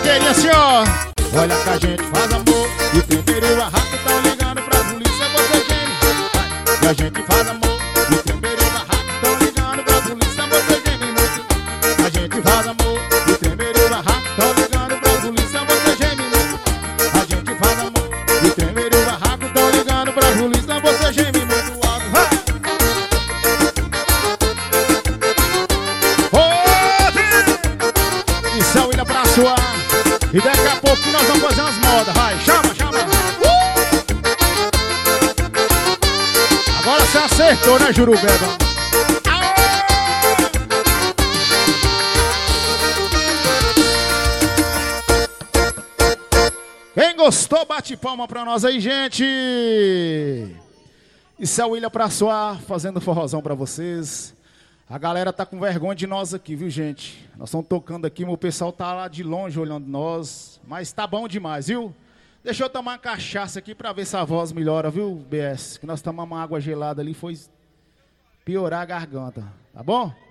vaqueirinha assim, ó. Olha que a gente faz amor e primeiro o barraco tão ligando pra polícia, você geme. E a gente faz amor e primeiro o barraco tão ligando pra polícia, você geme muito. A gente faz amor e primeiro o barraco tão ligando pra polícia, você geme muito. A gente faz amor e primeiro o barraco tão ligando pra polícia, você geme muito alto. Vai! Isso é o Ilha pra suar. E daqui a pouco nós vamos fazer umas modas. Vai, chama, chama. Agora você acertou, né, Jurubeba? Quem gostou, bate palma pra nós aí, gente. Isso é o Ilha pra suar, fazendo forrozão pra vocês. A galera tá com vergonha de nós aqui, viu, gente? Nós estamos tocando aqui, mas o pessoal tá lá de longe olhando nós. Mas tá bom demais, viu? Deixa eu tomar uma cachaça aqui pra ver se a voz melhora, viu, BS? Que nós tomamos uma água gelada ali, foi piorar a garganta, tá bom?